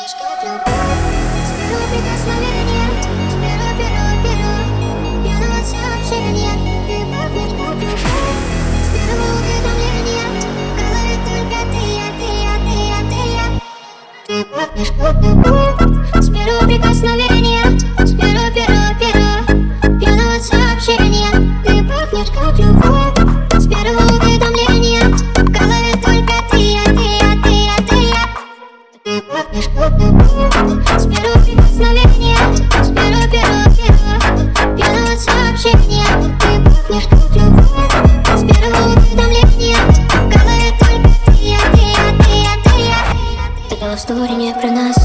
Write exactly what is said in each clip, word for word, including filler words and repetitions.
пахнешь как любовь. С первого прикосновения, с первого, первого, первого пьяного сообщения. Ты пахнешь как любовь. С первого уведомления в голове только ты, я, ты, я, ты, я, ты, я. Ты пахнешь как любовь. С первого прикосновения, с первого, первого, первого пьяного сообщения. Ты пахнешь как любовь. С первого уведомления в голове только ты, я, ты, я, ты, я, ты, я. Ты пахнешь как любовь. С первого прикосновения, с первого, первого, первого пьяного сообщения. Ты пахнешь как любовь. С первого уведомления в голове только ты, я, ты, я, ты, я, ты, я. Это история не про нас.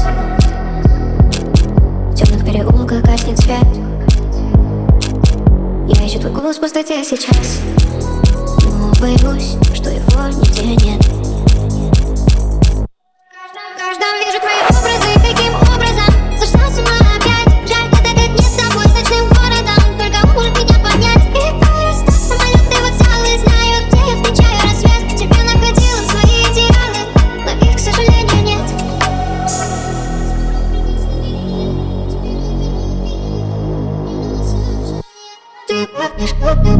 В темных переулках гаснет свет. Я ищу твой голос в пустоте сейчас, но боюсь, что его нигде нет. В каждом вижу твои образы, каким образом сошла с ума опять. Жаль, этот лет не с тобой, с ночным городом. Только он может меня понять. И просто самолеты, вокзалы, знаю, где я встречаю рассвет. Тебя находила свои идеалы, но их, к сожалению, нет. Ты пахнешь как